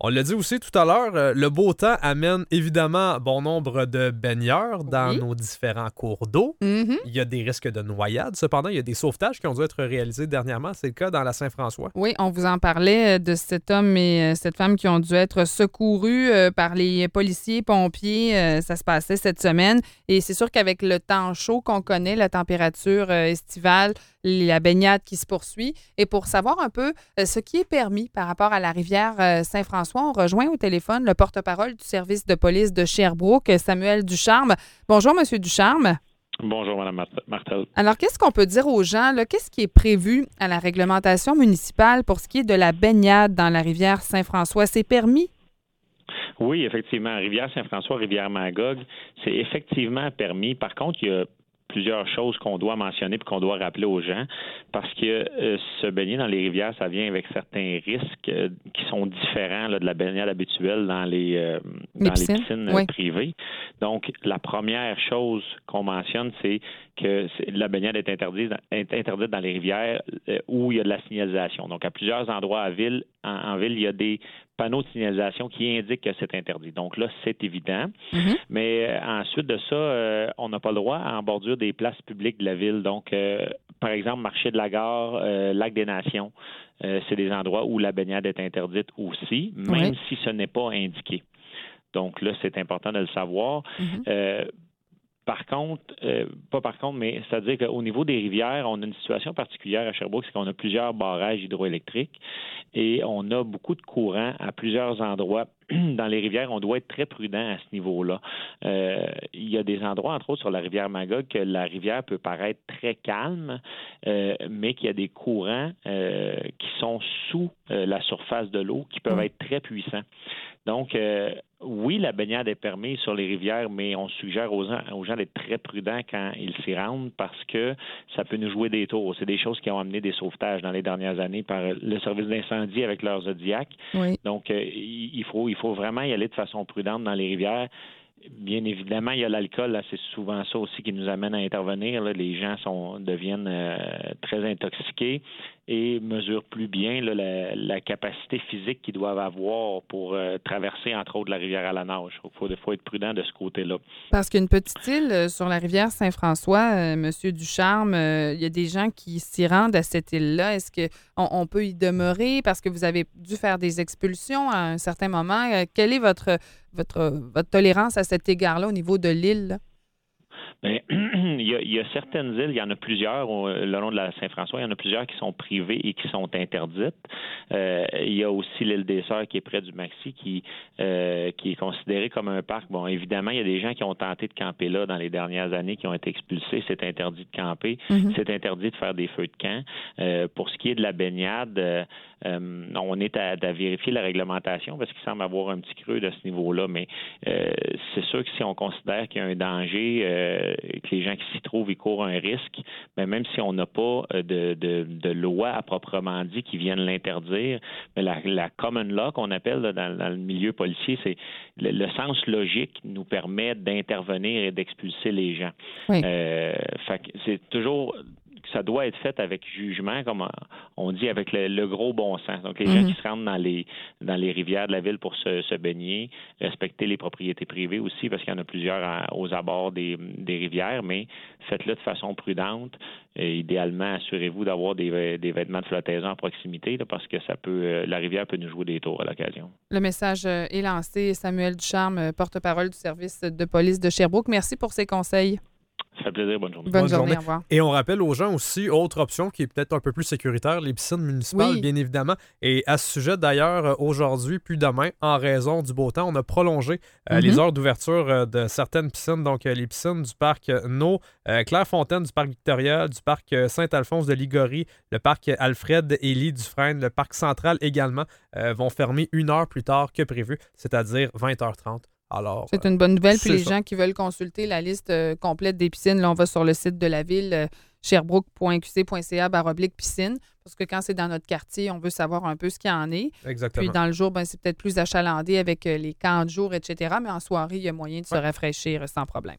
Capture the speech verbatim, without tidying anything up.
On l'a dit aussi tout à l'heure, euh, le beau temps amène évidemment bon nombre de baigneurs dans Oui. nos différents cours d'eau. Mm-hmm. Il y a des risques de noyade. Cependant, il y a des sauvetages qui ont dû être réalisés dernièrement. C'est le cas dans la Saint-François. Oui, on vous en parlait de cet homme et cette femme qui ont dû être secourus euh, par les policiers, pompiers. Euh, ça se passait cette semaine. Et c'est sûr qu'avec le temps chaud qu'on connaît, la température euh, estivale, la baignade qui se poursuit. Et pour savoir un peu euh, ce qui est permis par rapport à la rivière euh, Saint-François, on rejoint au téléphone le porte-parole du service de police de Sherbrooke, Samuel Ducharme. Bonjour, Monsieur Ducharme. Bonjour, Mme Martel. Alors, qu'est-ce qu'on peut dire aux gens? Là? Qu'est-ce qui est prévu à la réglementation municipale pour ce qui est de la baignade dans la rivière Saint-François? C'est permis? Oui, effectivement. Rivière Saint-François, rivière Magog, c'est effectivement permis. Par contre, il y a plusieurs choses qu'on doit mentionner et qu'on doit rappeler aux gens parce que euh, se baigner dans les rivières, ça vient avec certains risques euh, qui sont différents là, de la baignade habituelle dans les, euh, les dans piscines, les piscines oui. privées. Donc, la première chose qu'on mentionne, c'est que la baignade est interdite, est interdite dans les rivières euh, où il y a de la signalisation. Donc, à plusieurs endroits à ville, en, en ville, il y a des panneaux de signalisation qui indiquent que c'est interdit. Donc là, c'est évident. Mm-hmm. Mais euh, ensuite de ça, euh, on n'a pas le droit en bordure des places publiques de la ville. Donc, euh, par exemple, marché de la gare, euh, lac des Nations, euh, c'est des endroits où la baignade est interdite aussi, même oui. si ce n'est pas indiqué. Donc là, c'est important de le savoir. Mm-hmm. Euh, Par contre, euh, pas par contre, mais c'est-à-dire qu'au niveau des rivières, on a une situation particulière à Sherbrooke, c'est qu'on a plusieurs barrages hydroélectriques et on a beaucoup de courants à plusieurs endroits. Dans les rivières, on doit être très prudent à ce niveau-là. Euh, il y a des endroits, entre autres sur la rivière Magog, que la rivière peut paraître très calme, euh, mais qu'il y a des courants euh, qui sont sous euh, la surface de l'eau qui peuvent mmh. être très puissants. Donc, euh, oui, la baignade est permise sur les rivières, mais on suggère aux gens, aux gens d'être très prudents quand ils s'y rendent parce que ça peut nous jouer des tours. C'est des choses qui ont amené des sauvetages dans les dernières années par le service d'incendie avec leurs Zodiac. Oui. Donc, euh, il faut, il faut vraiment y aller de façon prudente dans les rivières. Bien évidemment, il y a l'alcool, là, c'est souvent ça aussi qui nous amène à intervenir. Là. Les gens sont, deviennent euh, très intoxiqués et mesurent plus bien là, la, la capacité physique qu'ils doivent avoir pour euh, traverser, entre autres, la rivière à la nage. Il faut, faut être prudent de ce côté-là. Parce qu'une petite île euh, sur la rivière Saint-François, euh, Monsieur Ducharme, euh, il y a des gens qui s'y rendent à cette île-là. Est-ce qu'on on peut y demeurer parce que vous avez dû faire des expulsions à un certain moment? Euh, quelle est votre, votre, votre tolérance à cet égard-là au niveau de l'île? Là? Bien, il, y a, il y a certaines îles, il y en a plusieurs au, le long de la Saint-François, il y en a plusieurs qui sont privées et qui sont interdites. Euh, il y a aussi l'île des Sœurs qui est près du Maxi, qui, euh, qui est considérée comme un parc. Bon, évidemment, il y a des gens qui ont tenté de camper là dans les dernières années, qui ont été expulsés. C'est interdit de camper. Mm-hmm. C'est interdit de faire des feux de camp. Euh, pour ce qui est de la baignade, euh, euh, on est à, à vérifier la réglementation parce qu'il semble avoir un petit creux de ce niveau-là, mais euh, c'est sûr que si on considère qu'il y a un danger, euh, que les gens qui s'y trouvent, ils courent un risque, mais même si on n'a pas de, de, de loi à proprement dit qui vienne l'interdire, mais la, la common law qu'on appelle là, dans, dans le milieu policier, c'est le, le sens logique nous permet d'intervenir et d'expulser les gens. Oui. Euh, fait que c'est toujours... ça doit être fait avec jugement, comme on dit, avec le, le gros bon sens. Donc, les mm-hmm. gens qui se rendent dans les dans les rivières de la ville pour se, se baigner, respecter les propriétés privées aussi, parce qu'il y en a plusieurs à, aux abords des, des rivières, mais faites-le de façon prudente. Et idéalement, assurez-vous d'avoir des, des vêtements de flottaison à proximité, là, parce que ça peut la rivière peut nous jouer des tours à l'occasion. Le message est lancé. Samuel Ducharme, porte-parole du service de police de Sherbrooke. Merci pour ces conseils. Ça fait plaisir. Bonne journée. Bonne, Bonne journée, journée. Au revoir. Et on rappelle aux gens aussi, autre option qui est peut-être un peu plus sécuritaire, les piscines municipales, oui. bien évidemment. Et à ce sujet, d'ailleurs, aujourd'hui, puis demain, en raison du beau temps, on a prolongé euh, mm-hmm. les heures d'ouverture euh, de certaines piscines. Donc, euh, les piscines du parc No, euh, Clairefontaine, du parc Victoria, du parc euh, Saint-Alphonse de Ligorie, le parc Alfred-Élie Dufresne, le parc Central également, euh, vont fermer une heure plus tard que prévu, c'est-à-dire vingt heures trente. Alors, c'est une bonne nouvelle. Puis les ça. gens qui veulent consulter la liste euh, complète des piscines, là, on va sur le site de la ville, euh, sherbrooke point q c point c a barre oblique piscine, parce que quand c'est dans notre quartier, on veut savoir un peu ce qu'il y en est. Exactement. Puis dans le jour, ben, c'est peut-être plus achalandé avec euh, les camps de jour, et cetera. Mais en soirée, il y a moyen de se ouais. rafraîchir sans problème.